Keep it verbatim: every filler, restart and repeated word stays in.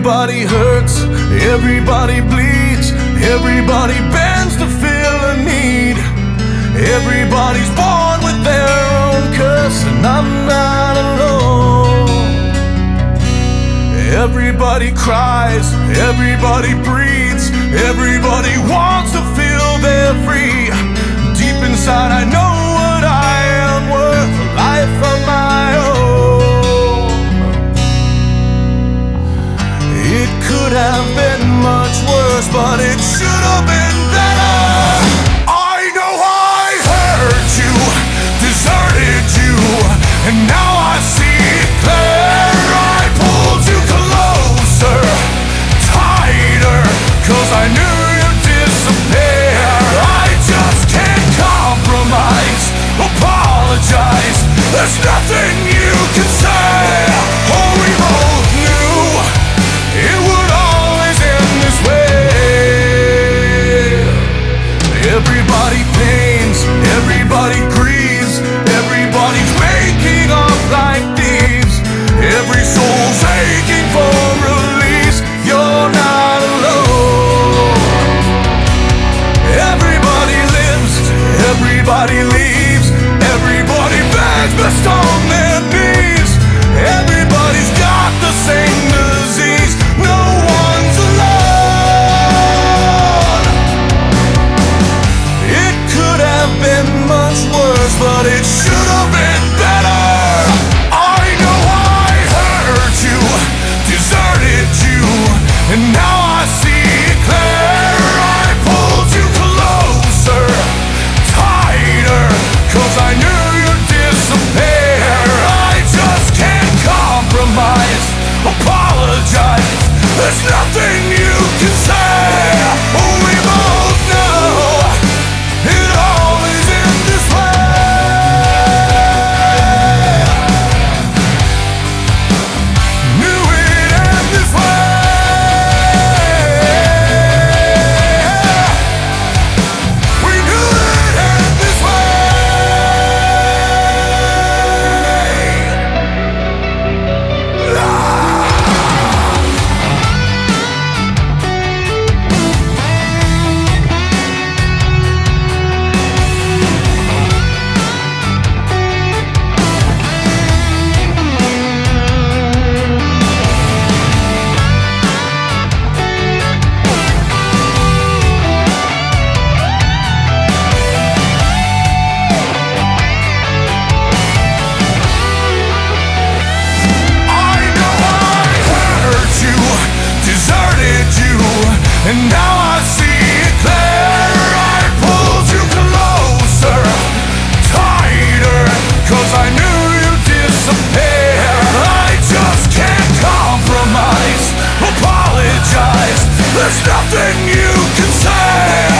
Everybody hurts, everybody bleeds, everybody bends to fill a need. Everybody's born with their own curse, and I'm not alone. Everybody cries, everybody breathes, everybody wants to feel they're free. Deep inside I know what I am worth, a life of my own. It could have been much worse, but it should have been better. I know I hurt you, deserted you, and now I see it clear. I pulled you closer, tighter, cause I knew you'd disappear. I just can't compromise, apologize, there's nothing you can say. Oh, we both knew it would always end this way. Everybody pains, everybody grieves, everybody's waking up like thieves. Every soul's aching for release, you're not alone. Everybody lives, everybody leaves, everybody begs best on their knees. Everybody's got the same disease, no one's alone. It could have been much worse, but it should have been better. I know I hurt you, deserted you, and now I see it clear. I pulled you closer, tighter, cause I knew you'd disappear. I just can't compromise, apologize, there's nothing you can say. Oh, we both know it always ends this way. Knew it'd end this way. We knew it'd end this way. Ah. And now I see it clear. I pulled you closer, tighter, cause I knew you'd disappear. I just can't compromise, apologize, there's nothing you can say.